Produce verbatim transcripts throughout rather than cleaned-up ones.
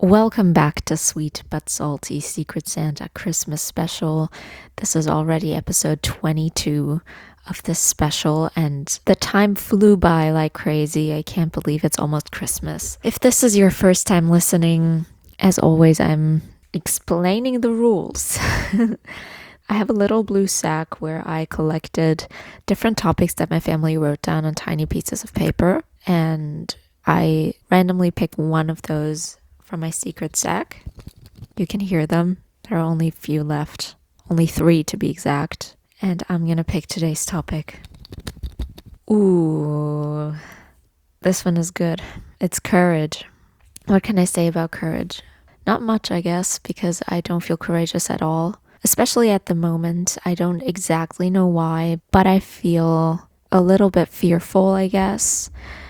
Welcome back to Sweet But Salty Secret Santa Christmas Special. This is already episode twenty-two of this special, and the time flew by like crazy. I can't believe it's almost Christmas. If this is your first time listening, as always, I'm explaining the rules. I have a little blue sack where I collected different topics that my family wrote down on tiny pieces of paper, and I randomly picked one of those from my secret sack. You can hear them. There are only a few left. Only three to be exact. And I'm gonna pick today's topic. Ooh, this one is good. It's courage. What can I say about courage? Not much, I guess, because I don't feel courageous at all. Especially at the moment. I don't exactly know why, but I feel a little bit fearful, I guess.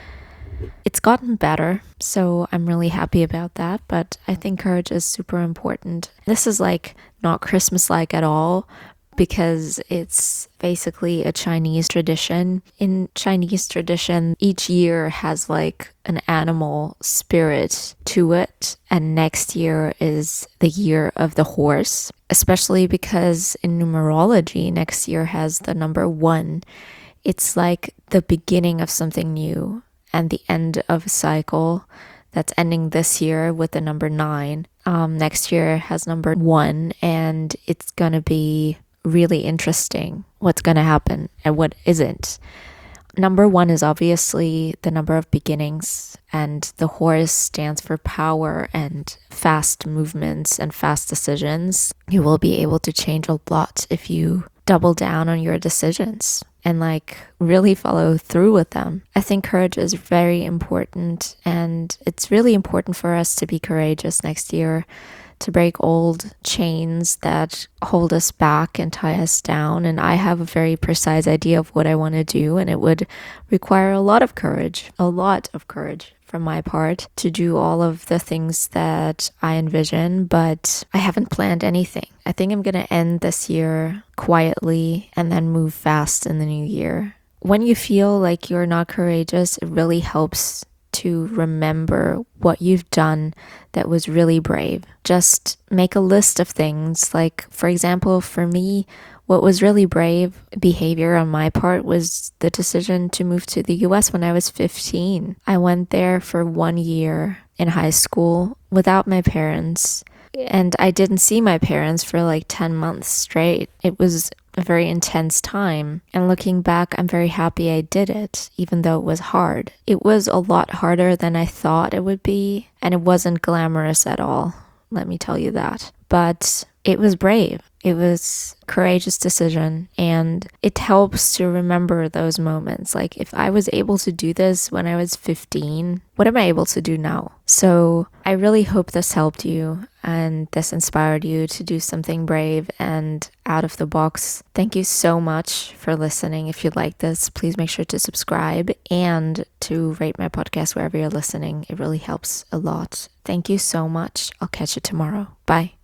It's gotten better, so I'm really happy about that, but I think courage is super important. This is like not Christmas-like at all because it's basically a Chinese tradition. In Chinese tradition, each year has like an animal spirit to it, and next year is the year of the horse, especially because in numerology, next year has the number one. It's like the beginning of something new and the end of a cycle that's ending this year with the number nine. Um, next year has number one, and it's gonna be really interesting what's gonna happen and what isn't. Number one is obviously the number of beginnings, and the horse stands for power and fast movements and fast decisions. You will be able to change a lot if you double down on your decisions and like really follow through with them. I think courage is very important, and it's really important for us to be courageous next year, to break old chains that hold us back and tie us down. And I have a very precise idea of what I want to do, and it would require a lot of courage, a lot of courage from my part to do all of the things that I envision, but I haven't planned anything. I think I'm going to end this year quietly and then move fast in the new year. When you feel like you're not courageous, it really helps to remember what you've done that was really brave. Just make a list of things. Like, for example, for me, what was really brave behavior on my part was the decision to move to the U S when I was fifteen. I went there for one year in high school without my parents, and I didn't see my parents for like ten months straight. It was a very intense time, and looking back, I'm very happy I did it, even though it was hard. It was a lot harder than I thought it would be, and it wasn't glamorous at all, let me tell you that. But it was brave. It was a courageous decision, and it helps to remember those moments. Like, if I was able to do this when I was fifteen, what am I able to do now? So I really hope this helped you and this inspired you to do something brave and out of the box. Thank you so much for listening. If you like this, please make sure to subscribe and to rate my podcast wherever you're listening. It really helps a lot. Thank you so much. I'll catch you tomorrow. Bye.